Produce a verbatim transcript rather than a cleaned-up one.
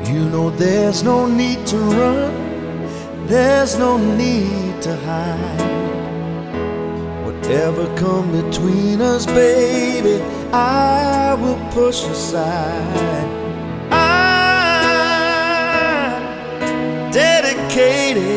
You know there's no need to run, there's no need to hide. Whatever come between us, baby, I will push aside. I dedicated